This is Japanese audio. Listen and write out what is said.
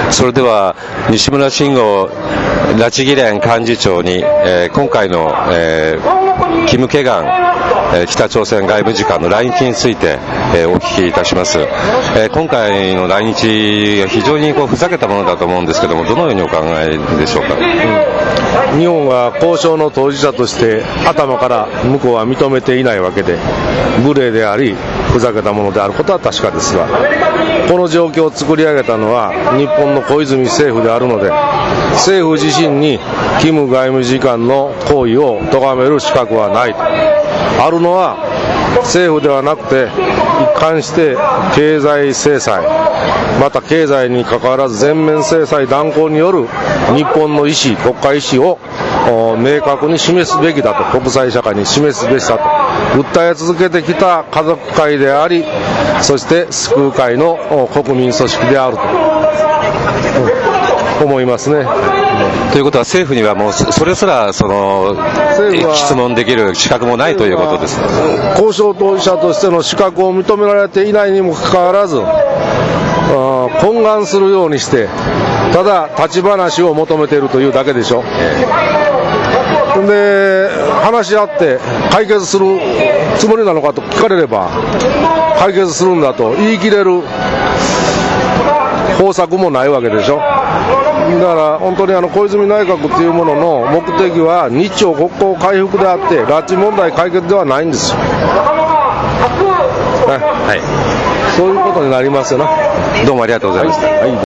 それでは西村慎吾拉致議連幹事長に、今回の、キム・ケガン北朝鮮外務次官の来日について、お聞きいたします。今回の来日は非常にふざけたものだと思うんですけども、どのようにお考えでしょうか。 日本は交渉の当事者として頭から向こうは認めていないわけで、無礼でありふざけたものであることは確かですが、この状況を作り上げたのは日本の小泉政府であるので、政府自身にキム外務次官の行為を咎める資格はない。あるのは政府ではなくて、一貫して経済制裁、また経済に関わらず全面制裁断行による日本の意思、国家意思を明確に示すべきだと、国際社会に示すべきだと訴え続けてきた家族会であり、そして救う会の国民組織であると、思いますね。 ということは政府にはもうそれすら質問できる資格もないということです。 交渉当事者としての資格を認められていないにもかかわらず、懇願するようにしてただ立ち話を求めているというだけでしょ。で、話し合って解決するつもりなのかと聞かれれば、解決するんだと言い切れる方策もないわけでしょ。だから本当に小泉内閣というものの目的は日朝国交回復であって、拉致問題解決ではないんですよ。はい、そういうことになりますよな。 どうもありがとうございました。 はい。